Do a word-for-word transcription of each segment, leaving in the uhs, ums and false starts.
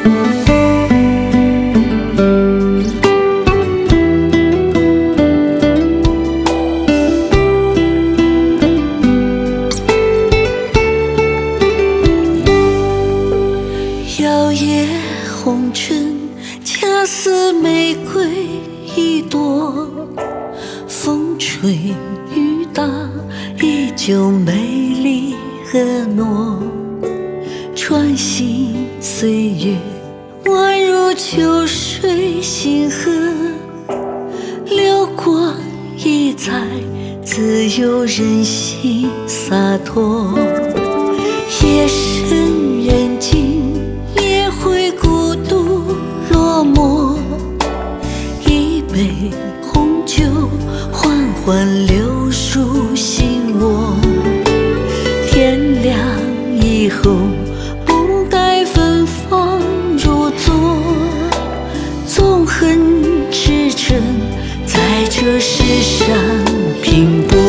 摇曳红尘，恰似玫瑰一朵，风吹雨打，依旧美丽婀娜。穿行岁月，宛如秋水星河，流光溢彩，自由任性洒脱。夜深人静，也会孤独落寞，一杯红酒缓缓流入心窝。天亮以后，不该芬芳如昨，纵横驰骋，在这世上拼搏。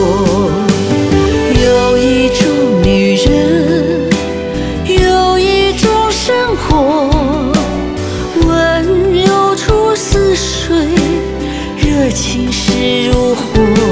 有一种女人，有一种生活，温柔如似水，热情是如火。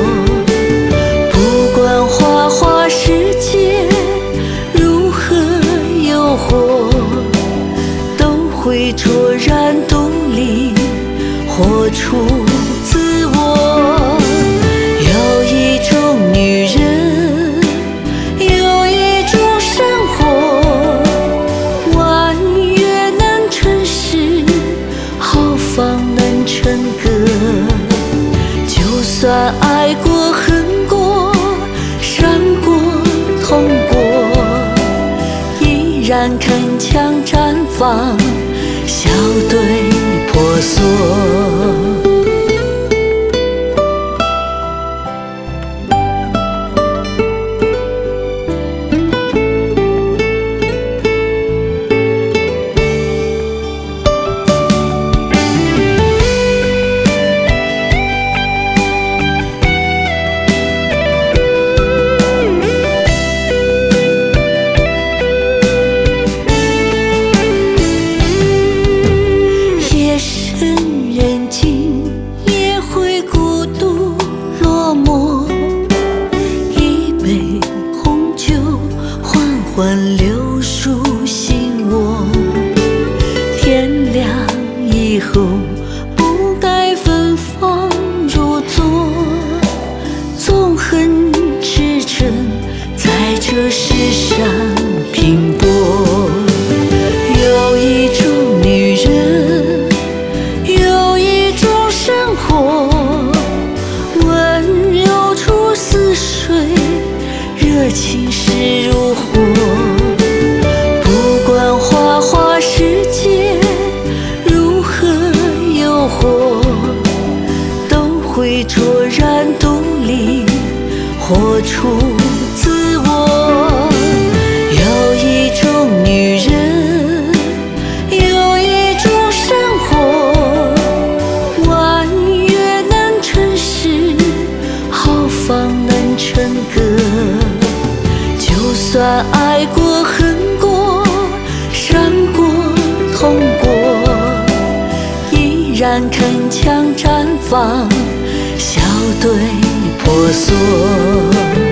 不管花花世界如何诱惑，都会卓然独立，活出自我。有一种女人，有一种生活，弯月能成诗，豪放能成歌。就算爱过恨过，伤过痛过，依然铿锵绽放，笑对婆娑。夜深人静，也会孤独落寞，一杯红酒缓缓流入心窝。天亮以后，不该芬芳如昨，纵横驰骋，在这世上拼搏。有一种女人，有一种生活，温柔如似水，热情是如火。不管花花世界如何诱惑，都会卓然独立，活出自我。有一种女人，有一种生活，弯月能成诗，豪放能成歌。就算爱过恨过，伤过痛过，依然铿锵绽放，笑对婆娑。